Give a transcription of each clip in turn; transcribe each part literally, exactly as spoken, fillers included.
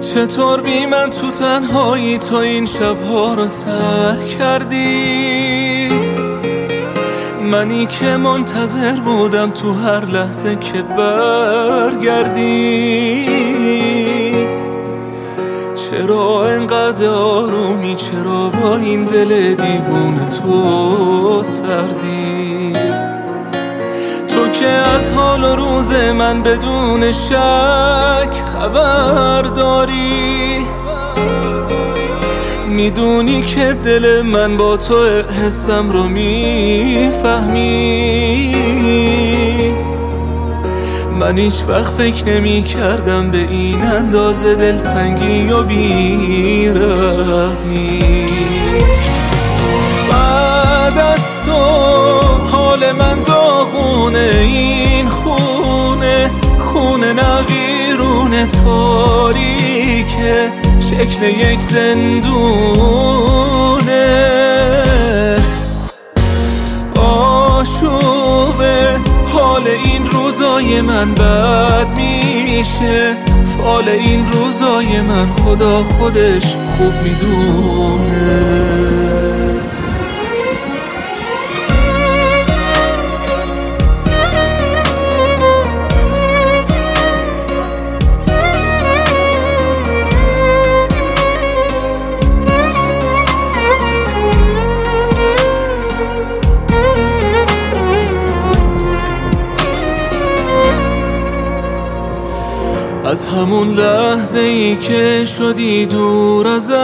چطور بی من تو تنهایی تو این شبها رو سر کردی؟ منی که منتظر بودم تو هر لحظه که برگردی. چرا انقدر آرومی؟ چرا با این دل دیوونه تو سردی؟ تو که از حال و روز من بدون شک خبر داری، میدونی که دل من با تو حسم رو میفهمی. من هیچ وقت فکر نمی کردم به این اندازه دل سنگی و بیرحمی. بعد از تو حال من داغونه، این خونه خونه نویرونه تاریکه شکل یک زندونه. آشوبه حال این روزای من بد میشه، فال این روزای من خدا خودش خوب میدونه. از همون لحظه ای که شدی دور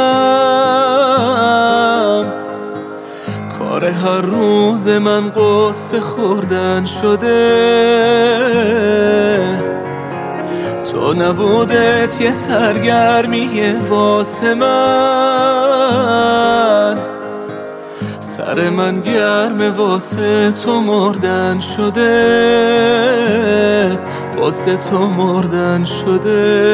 ازم، کار هر روز من قصه خوردن شده. تو نبودت یه سرگرمیه واسه من، سر من گرم واسه تو مردن شده، واسه تو مردن شده.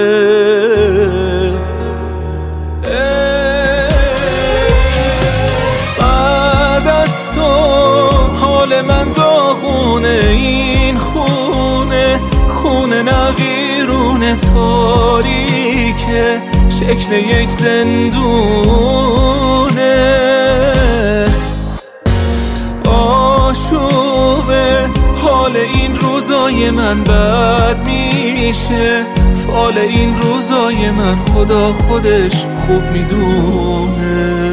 بعد از تو حال من داغونه، این خونه خونه نویرونه تاریکه شکل یک زندونه. آشوبه حال این روزای من بد میشه، فال این روزای من خدا خودش خوب میدونه.